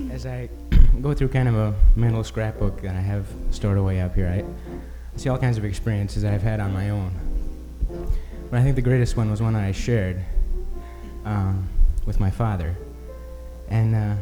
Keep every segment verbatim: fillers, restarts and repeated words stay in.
As I go through kind of a mental scrapbook that I have stored away up here, I see all kinds of experiences that I've had on my own. But I think the greatest one was one that I shared um, with my father. And uh,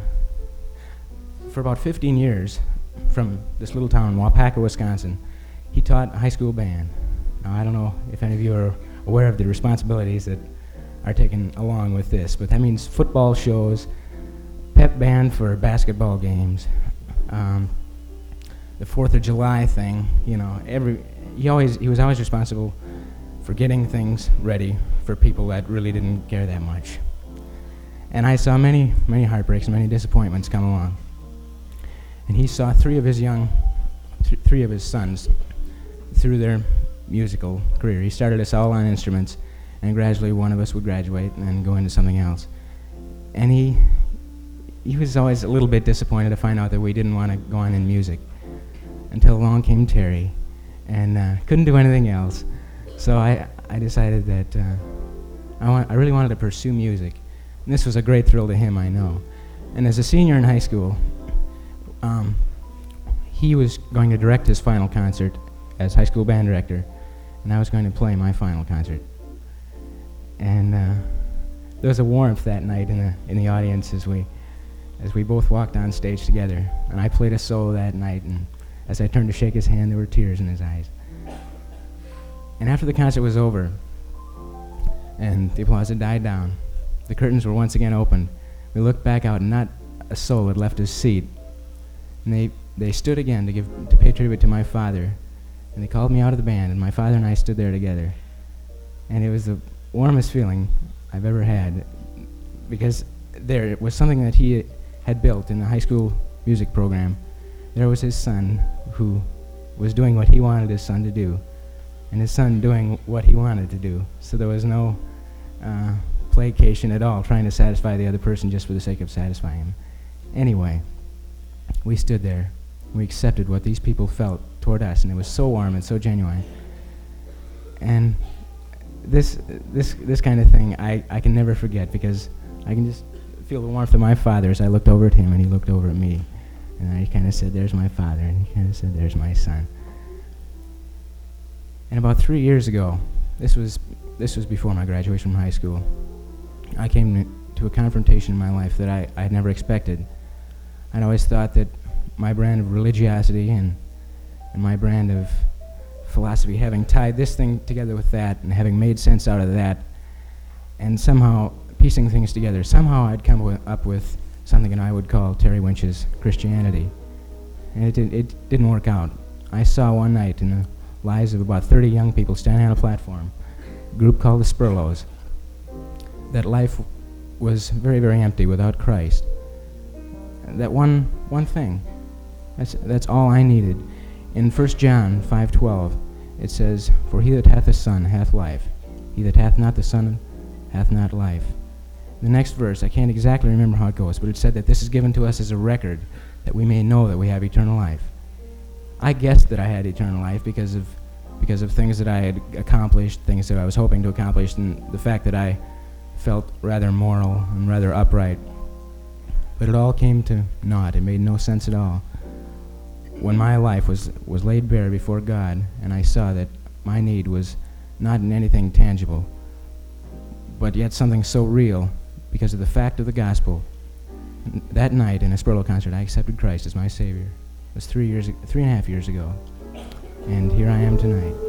for about fifteen years, from this little town, Waupaca, Wisconsin, he taught high school band. Now, I don't know if any of you are aware of the responsibilities that are taken along with this, but that means football shows, pep band for basketball games, um, the Fourth of July thing. You know, every he always he was always responsible for getting things ready for people that really didn't care that much. And I saw many many heartbreaks, many disappointments come along. And he saw three of his young, th- three of his sons through their musical career. He started us all on instruments, and gradually one of us would graduate and then go into something else. And he he was always a little bit disappointed to find out that we didn't want to go on in music, until along came Terry, and uh, couldn't do anything else. So I I decided that uh, I want, I really wanted to pursue music. And this was a great thrill to him, I know. And as a senior in high school, um, he was going to direct his final concert as high school band director, and I was going to play my final concert. And uh, there was a warmth that night in the in the audience as we as we both walked on stage together. And I played a solo that night, and as I turned to shake his hand, there were tears in his eyes. And after the concert was over, and the applause had died down, the curtains were once again opened. We looked back out, and not a soul had left his seat. And they they stood again to give to pay tribute to my father, and they called me out of the band, and my father and I stood there together. And it was the warmest feeling I've ever had, because there was something that he had built in the high school music program. There was his son who was doing what he wanted his son to do, and his son doing what he wanted to do. So there was no uh, placation at all, trying to satisfy the other person just for the sake of satisfying him. Anyway, we stood there. We accepted what these people felt toward us, and it was so warm and so genuine. And this this this kind of thing I, I can never forget, because I can just feel the warmth of my father as I looked over at him and he looked over at me. And I kind of said, "There's my father," and he kind of said, "There's my son." And about three years ago, this was this was before my graduation from high school, I came to a confrontation in my life that I, I had never expected. I'd always thought that my brand of religiosity and, and my brand of philosophy, having tied this thing together with that and having made sense out of that, and somehow piecing things together, somehow I'd come wi- up with something that I would call Terry Winch's Christianity. And it, did, it didn't work out. I saw one night in the lives of about thirty young people standing on a platform, a group called the Spurlows, that life was very, very empty without Christ. That one one thing, that's that's all I needed. In First John five twelve, it says, "For he that hath the Son hath life. He that hath not the Son hath not life." The next verse, I can't exactly remember how it goes, but it said that this is given to us as a record, that we may know that we have eternal life. I guessed that I had eternal life because of because of things that I had accomplished, things that I was hoping to accomplish, and the fact that I felt rather moral and rather upright. But it all came to naught. It made no sense at all. When my life was, was laid bare before God, and I saw that my need was not in anything tangible, but yet something so real because of the fact of the gospel. That night in a Spurlow concert, I accepted Christ as my Savior. It was three years, three and a half years ago, and here I am tonight.